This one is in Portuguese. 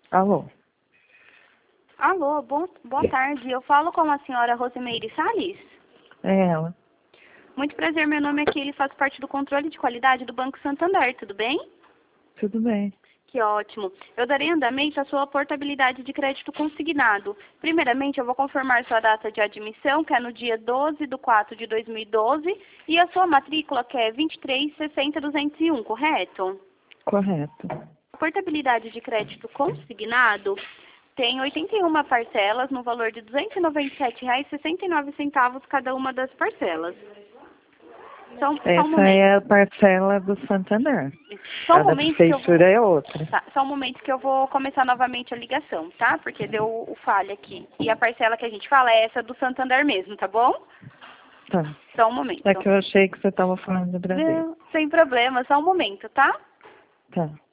Alô? Alô, boa tarde. Eu falo com a senhora Rosemeire Salles? É ela. Muito prazer, meu nome é Kelly, faço parte do controle de qualidade do Banco Santander, tudo bem? Tudo bem. Que ótimo. Eu darei andamento à sua portabilidade de crédito consignado. Primeiramente, eu vou confirmar sua data de admissão, que é no dia 12/4/2012, e a sua matrícula, que é 2360201, correto? Correto. A portabilidade de crédito consignado tem 81 parcelas no valor de R$ 297,69 cada uma das parcelas. Só um Essa momento. é a parcela do Santander. Só A um da momento que eu vou... prefeitura é outra. Tá, só um momento que eu vou começar novamente a ligação, tá? Porque deu o falha aqui. E a parcela que a gente fala é essa do Santander mesmo, tá bom? Tá. Só um momento. É que eu achei que você estava falando do Brasil. Não, sem problema, só um momento, tá? Tá.